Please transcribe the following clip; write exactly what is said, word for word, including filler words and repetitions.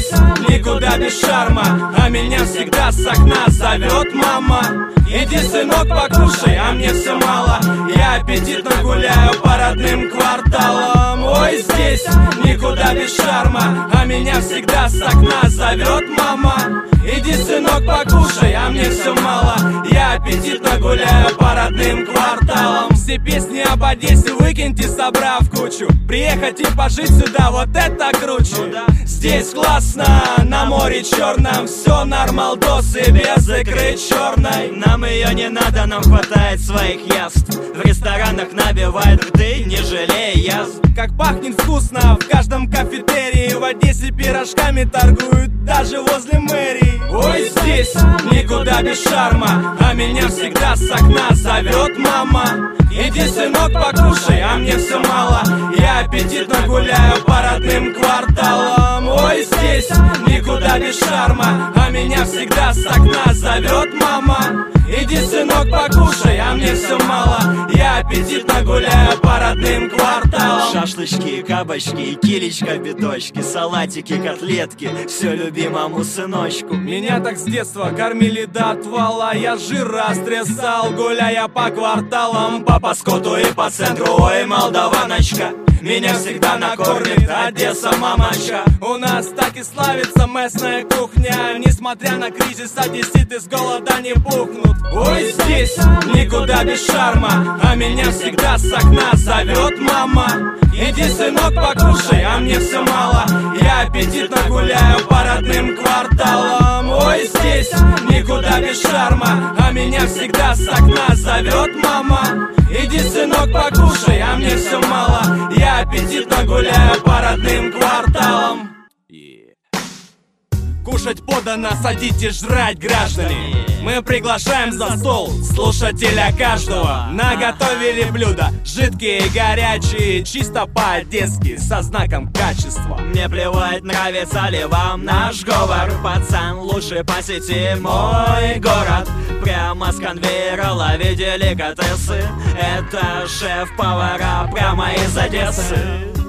здесь никуда без шарма, а меня всегда с окна зовет мама. Иди, сынок, покушай, а мне все мало. Я аппетитно гуляю по родным кварталам. Ой, здесь никуда без шарма, а меня всегда с окна зовет мама. Иди, сынок, покушай, а мне все мало. Я аппетитно гуляю по родным кварталам. Все песни об Одессе выкиньте, собрав кучу. Приехать и пожить сюда, вот это круче. Здесь классно, на море черном. Все нормалдосы без икры черной. Нам ее не надо, нам хватает своих яств. В ресторанах набивают рты, не жалея язв. Как пахнет вкусно в каждом кафетерии. В Одессе пирожками торгуют даже возле мэрии. Ой, здесь никуда без шарма, а меня всегда с окна зовет мама. Иди, сынок, покушай, а мне все мало. Я аппетитно гуляю по родным кварталам. Ой, здесь никуда без шарма, а меня всегда с окна зовет мама. Иди, сынок, покушай, а мне все мало. Я аппетитно гуляю по родным кварталам. Шашлычки, кабачки, килечка, биточки, салатики, котлетки, все любимому сыночку. Меня так с детства кормили до отвала. Я жир растрясал, гуляя по кварталам. По Паскоту и по центру, ой, молдаваночка, меня всегда накормит Одесса, мамочка. У нас так и славится местная кухня. Несмотря на кризис, одесситы с голода не пухнут. Ой, здесь никуда без шарма, а меня всегда с окна зовет мама. Иди, сынок, покушай, а мне все мало. Я аппетитно гуляю по родным кварталам. Ой, здесь никуда без шарма, а меня всегда с окна зовет мама. Иди, сынок, покушай, а мне все мало. Я аппетитно гуляю по родным кварталам. Кушать подано, садитесь жрать, граждане. Мы приглашаем за стол слушателя каждого. Наготовили блюда жидкие и горячие, чисто по-одесски, со знаком качества. Мне плевать, нравится ли вам наш говор. Пацан, лучше посети мой город. Прямо с конвейера лови деликатесы. Это шеф-повара прямо из Одессы.